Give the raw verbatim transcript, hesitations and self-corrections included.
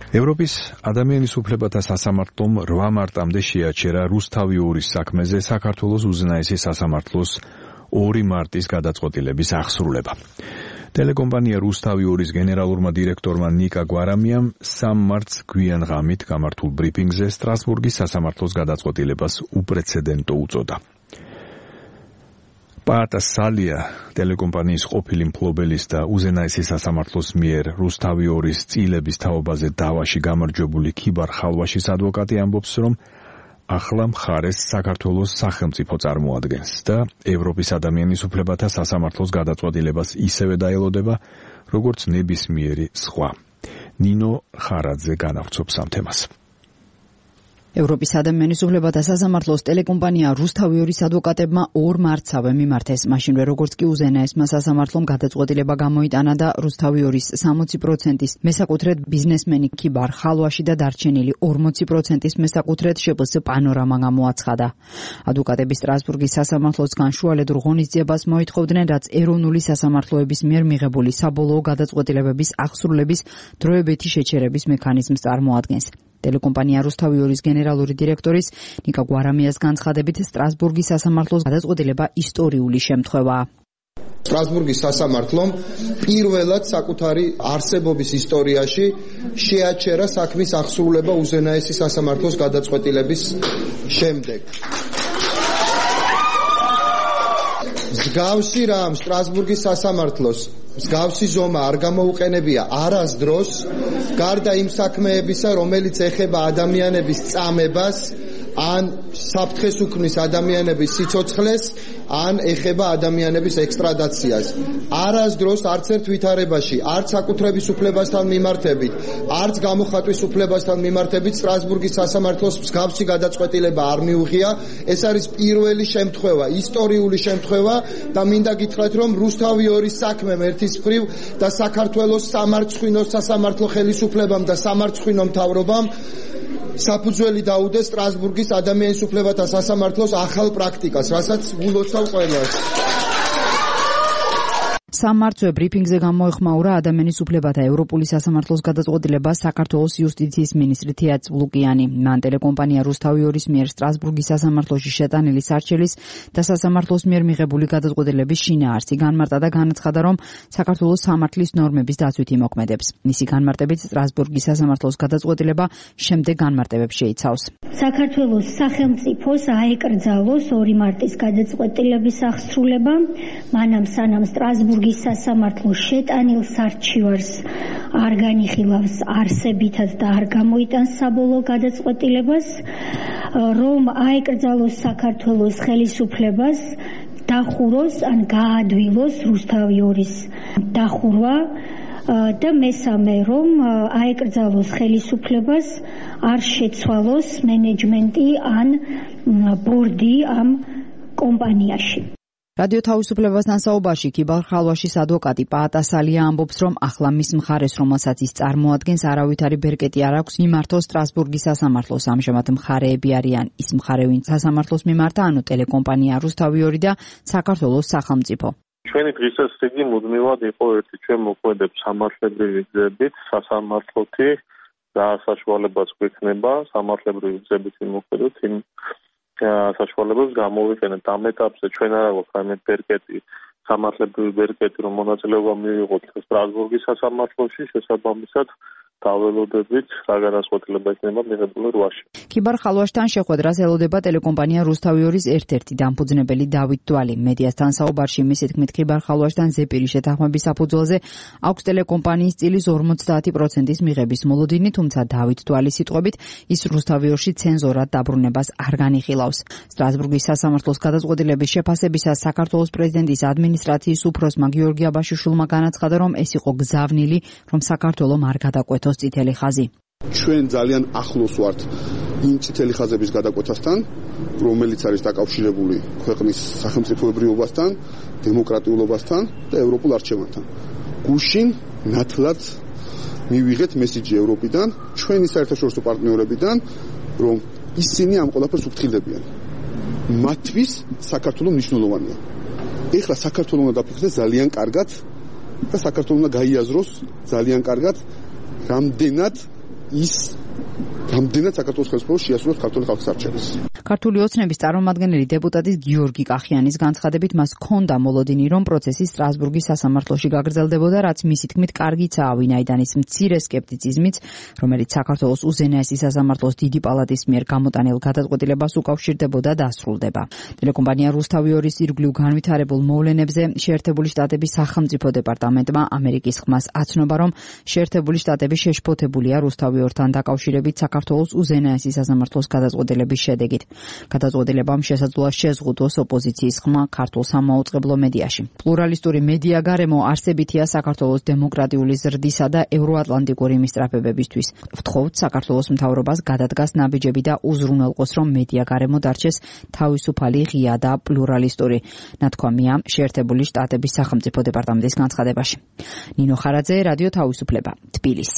ევროპის ადამიანის უფლებათა სასამართლომ რვა მარტამდე შეაჩერა რუსთავიურის საქმეზე საქართველოს უზენაესი სასამართლოს ორი მარტის გადაწყვეტილების აღსრულება. Ტელეკომპანია რუსთავიურის გენერალურმა დირექტორმა ნიკა გვარამიამ სამ მარტს გვიან ღამით გამართულ ბრიფინგზე სტრასბურგის სასამართლოს გადაწყვეტილებას უპრეცედენტო უწოდა. პაატა სალია ტელეკომპანიის ყოფილი მფლობელის და უზენაესი სასამართლოს მიერ რუსთავიურის წილების თაობაზე დავაში გამარჯვებული ქიბარ ხალვაშის ადვოკატი ამბობს, რომ ახლა მხარეს საქართველოს სახელმწიფო წარმოადგენს და ევროპის ადამიანის უფლებათა სასამართლოს გადაწყვეტილებას ისევე დაელოდება, როგორც ნებისმიერი სხვა. ნინო ხარაძე განავრცობს ამ თემას. ევროპის ადამიანის უფლებათა სასამართლოს ტელეკომპანია რუსთავიურის ადვოკატებმა ორ მარტსავე მიმართეს, მაშინვე როგორც კი უზენაესმა სასამართლომ გადაწყვეტილება გამოიტანა და რუსთავიურის სამოცი პროცენტის მესაკუთრედ ბიზნესმენი ქიბარ ხალვაში და დარჩენილი ორმოცი პროცენტის მესაკუთრედ შპს პანორამა გამოაცხადა. ადვოკატები სტრასბურგის სასამართლოს განშუალედურ ღონისძიებას მოითხოვდნენ, რაც ეროვნული სასამართლოების მიერ მიღებული საბოლოო გადაწყვეტილებების აღსრულების დროებითი შეჩერების მექანიზმს წარმოადგენს. ტელეკომპანია რუსთავიურის გენერალური დირექტორის ნიკა გვარამიას განცხადებით სტრასბურგის სასამართლოს გადაწყვეტილება ისტორიული შემთხვევაა. სტრასბურგის სასამართლომ პირველად საკუთარი არსებობის ისტორიაში შეაჩერა საქმის აღსრულება უზენაესი სასამართლოს გადაწყვეტილების შემდეგ. მსგავსი რამ სტრასბურგის სასამართლოს მსგავსი ზომა არ გამოუყენებია არასდროს, გარდა იმ საქმეებისა, რომელიც ეხება ადამიანების წამებას, ან საფრთხეს უქმნის ადამიანების სიცოცხლეს, ან ეხება ადამიანების ექსტრადაციას. არასდროს არც ერთ ვითარებაში, არც საკუთრების უფლებასთან მიმართებით, არც გამოხატვის უფლებასთან მიმართებით სტრასბურგის სასამართლოს მსგავსი გადაწყვეტილება არ მიუღია. ეს არის პირველი შემთხვევა, ისტორიული შემთხვევა და მინდა გითხრათ, რომ რუსთავიურის საქმემ ერთის მხრივ და საქართველოს სამარცხვინო სასამართლო ხელისუფლებამ და სამარცხვინო მთავრობამ საფუძველი დაუდეს სტრასბურგის ადამიანის უფლებათა სასამართლოს ახალ პრაქტიკას, რასაც გულოცავ ყველას. სამმარტზე ბრიფინგზე გამოეხმაურა ადამიანის უფლებათა ევროპული სასამართლოს გადაწყვეტილება საქართველოს იუსტიციის მინისტრი თეაც ლუკიანი. მან ტელეკომპანია რუსთავიურის მიერ სტრასბურგის სასამართლოში შეტანილი სარჩელის და სასამართლოს მიერ მიღებული გადაწყვეტილების შინაარსი განმარტა და განაცხადა, რომ საქართველოს სამართლის ნორმების დაცვით იმოქმედებს. მისი განმარტებით სტრასბურგის სასამართლოს გადაწყვეტილება შემდეგ განმარტებებს შეიცავს. საქართველოს სახელმწიფოს აეკრძალოს ორი მარტის გადაწყვეტილების აღსრულება, მანამ სანამ სტრასბურგის სასამართლოს შეტანილ სარჩივარს არ განიხილავს არსებითად და არ გამოიტანს საბოლოო გადაწყვეტილებას, რომ აეკრძალოს საქართველოს ხელისუფლებას დახუროს ან გაადვილოს რუსთავიურის დახურვა და მესამე, რომ აეკრძალოს ხელისუფლებას არ შეცვალოს მენეჯმენტი ან ბორდი ამ კომპანიაში. რადიო თავისუფლებასთან საუბარში ქიბარ ხალვაშის ადვოკატი პაატა სალია ამბობს, რომ ახლა მის მხარეს, რომელსაც ის წარმოადგენს, არავითარი ბერკეტი არ აქვს მიმართოს სტრასბურგის სასამართლოს. ამჟამად მხარეები არიან ის მხარე, ვინც სასამართლოს მიმართა, ანუ ტელეკომპანია რუსთავიური და საქართველოს სახელმწიფო. ჩვენი დღესასწაული მუდმივად იყო ერთი, ჩვენ მოქმედებს სამართლებრივი გზებით, სასამართლოთი და საშუალებაც გვექნება სამართლებრივი გზებით იმოქმედოთ იმ საშუალებებს გამოვიყენებთ. ამ ეტაპზე ჩვენ არ აქვს ამეთ ბერკეტი, სამართლებრივი ბერკეტი, რომ მონაწილეობა მივიღოთ სტრასბურგის სასამართლოში, შესაბამისად დაველოდებით რა გადაწყვეტილება იქნება მიღებული რვაში. ქიბარ ხალვაშთან შეხვედრას ელოდება ტელეკომპანია რუსთავიურის ერთ-ერთი დამფუძნებელი დავით დვალი. მედიასთან საუბარში მისი თქმით, ქიბარ ხალვაშთან ზეპირი შეთანხმების საფუძველზე აქვს ტელეკომპანიის წილის ორმოცდაათი პროცენტის მიღების მოლოდინი, თუმცა დავით დვალის სიტყვებით ის რუსთავიურში ცენზორად დაბრუნებას არ განიხილავს. სტრასბურგის სასამართლოს გადაწყვეტილების შეფასებისას საქართველოს პრეზიდენტის ადმინისტრაციის უფროსმა გიორგი აბაშიშვილმა განაცხადა, რომ ეს იყო გზავნილი, რომ საქართველოს არ გადაკვეთოს წითელი ხაზი. ჩვენ ძალიან ახლოს ვართ იმ წითელი ხაზების გადაკვეთასთან, რომელიც არის დაკავშირებული ქვეყნის სახელმწიფოებრიობასთან, დემოკრატიულობასთან და ევროპულ არჩევანთან. გუშინ ნათლად მივიღეთ მესიჯი ევროპიდან, ჩვენი საერთაშორისო პარტნიორებიდან, რომ ისინი ამ ყველაფერს უფრთხილებიან. მათთვის საქართველოს მნიშვნელოვანია. ეხლა საქართველოს უნდა დაფიქრდეს ძალიან კარგად და საქართველოს უნდა გაიაზროს ძალიან კარგად, რამდენად ის რამდენად საქართველოს ხელისუფლებას შეასრულოს ქართული ხალხის არჩევას. ქართული ოცნების წარმომადგენელი დეპუტატის გიორგი კახიანის განცხადებით მას ჰქონდა მოლოდინი, რომ პროცესი სტრასბურგის სასამართლოში გაგრძელდებოდა, რაც მისი თქმით კარგიცაა, ვინაიდან ის მცირე სკეპტიციზმით, რომელიც საქართველოს უზენაესი სასამართლოს დიდი პალატის მიერ გამოტანილ გადაწყვეტილებას უკავშირდებოდა, დასრულდება. ტელეკომპანია რუსთავი ორის ირგვლივ განვითარებულ მოვლენებზე შეერთებული შტატების სახელმწიფო დეპარტამენტმა ამერიკის ხმას აცნობა, რომ შეერთებული შტატები შეშფოთებულია რუსთავი ორთან დაკავშირებით საქართველოს უზენაესი სასამართლოს გადაწყვეტილების შედეგით. გადაწყვეტილებამ შესაძლოა შეზღუდოს ოპოზიციის ხმა ქართულ სამაუწყებლო მედიაში. პლურალისტური მედია გარემო არსებითია საქართველოს დემოკრატიული ზრდისა და ევროატლანტიკური მისწრაფებებისთვის. ვთხოვთ საქართველოს მთავრობას გადადგას ნაბიჯები და უზრუნველყოს, რომ მედია გარემო დარჩეს თავისუფალი, ღია და პლურალისტური. ნათქვამია შეერთებული შტატების სახელმწიფო დეპარტამენტის განცხადებაში. ნინო ხარაძე, რადიო თავისუფლება, თბილისი.